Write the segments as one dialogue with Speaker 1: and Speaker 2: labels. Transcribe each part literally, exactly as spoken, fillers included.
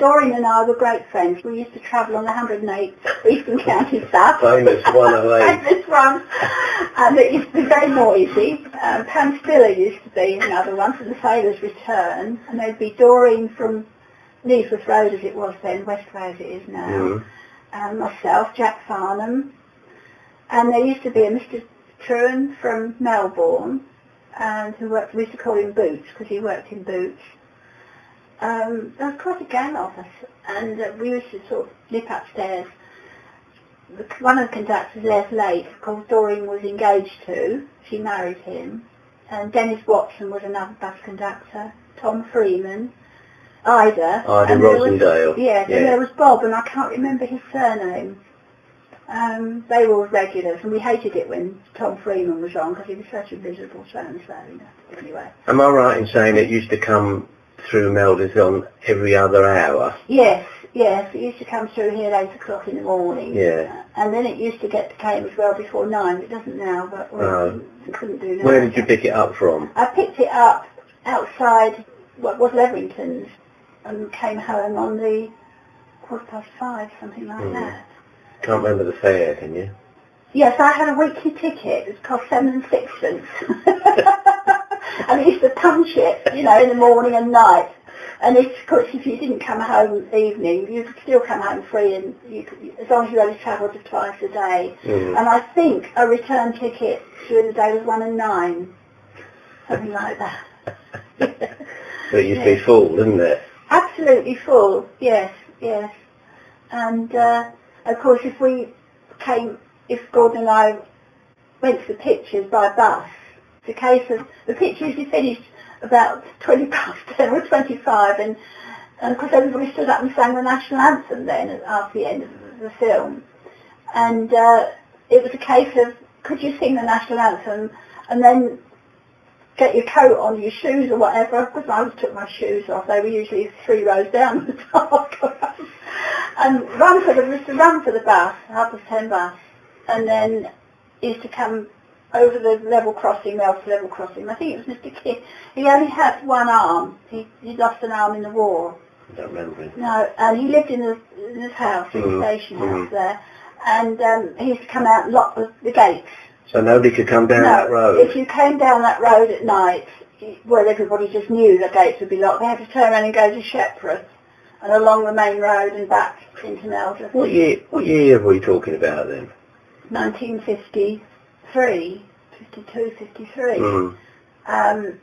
Speaker 1: Doreen and I were great friends. We used to travel on the one hundred and eight Eastern County Bus.
Speaker 2: Famous one oh eight.
Speaker 1: Famous one. And it used to be very noisy. Um, Pam Stiller used to be another one from the Sailor's Return. And there'd be Doreen from Neathworth Road, as it was then, West Way as it is now.
Speaker 2: Mm.
Speaker 1: Um, myself, Jack Farnham. And there used to be a Mister Truan from Melbourne, and who worked, we used to call him Boots, because he worked in Boots. Um, there was quite a gang of us, and uh, we used to sort of nip upstairs. The, one of the conductors, Les Lake, of course Doreen was engaged to, she married him, and Dennis Watson was another bus conductor, Tom Freeman, Ida.
Speaker 2: Ida
Speaker 1: and there was-
Speaker 2: Rosendale.
Speaker 1: Yes,
Speaker 2: Yeah.
Speaker 1: and there was Bob, and I can't remember his surname. Um, they were all regulars, and we hated it when Tom Freeman was on, because he was such a miserable so-and-so, you know. Anyway.
Speaker 2: Am I right in saying it used to come through Melders on every other hour?
Speaker 1: Yes, yes, it used to come through here at eight o'clock in the morning.
Speaker 2: Yeah.
Speaker 1: And then it used to get to Cambridge well before nine. It doesn't now, but we
Speaker 2: No.
Speaker 1: couldn't do that.
Speaker 2: Where did you pick it up from?
Speaker 1: I picked it up outside what was Leverington's and came home on the quarter past five, something like
Speaker 2: Mm.
Speaker 1: that.
Speaker 2: Can't remember the fare, can you?
Speaker 1: Yes, I had a weekly ticket. It cost seven and sixpence. And I used to punch it, you know, in the morning and night. And if, of course, if you didn't come home evening, you could still come home free, and you could, as long as you only travelled twice a day.
Speaker 2: Mm.
Speaker 1: And I think a return ticket during the day was one and nine, something like that.
Speaker 2: So it used to be full, didn't it?
Speaker 1: Absolutely full, yes, yes. And uh, of course, if we came, if Gordon and I went to the pictures by bus, it's a case of the picture usually finished about twenty past ten or twenty-five, and and of course everybody stood up and sang the national anthem then at after the end of the film, and uh, it was a case of could you sing the national anthem and then get your coat on, your shoes or whatever, because I always took my shoes off. They were usually three rows down the top. And run for the, used to run for the bus, half past ten bus, and then used to come over the level crossing, Melford level crossing. I think it was Mister Kidd. He only had one arm. He he lost an arm in the war.
Speaker 2: I don't remember it.
Speaker 1: No, and he lived in, the, in his house, in the
Speaker 2: Mm,
Speaker 1: station house
Speaker 2: mm.
Speaker 1: there, and um, he used to come out and lock the, the gates.
Speaker 2: So nobody could come down
Speaker 1: No,
Speaker 2: that road?
Speaker 1: if you came down that road at night, well, everybody just knew the gates would be locked. They had to turn around and go to Shepperth and along the main road and back into Melders.
Speaker 2: What year, what year were we talking about then?
Speaker 1: nineteen fifty-three, fifty-two, fifty-three.
Speaker 2: Mm.
Speaker 1: Um,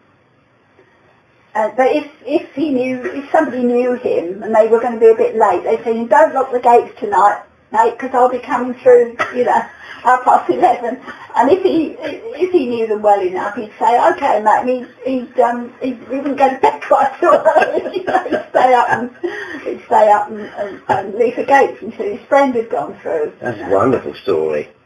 Speaker 1: uh, but if if he knew, if somebody knew him and they were going to be a bit late, they'd say, "Don't lock the gates tonight, mate, because I'll be coming through, you know, half past eleven." And if he if he knew them well enough, he'd say, "Okay, mate." And he'd he'd, um, he'd he wouldn't go to bed quite so early. You know, he'd stay up and he'd stay up and, and, and leave the gates until his friend had gone through.
Speaker 2: That's
Speaker 1: you
Speaker 2: a
Speaker 1: know.
Speaker 2: wonderful story.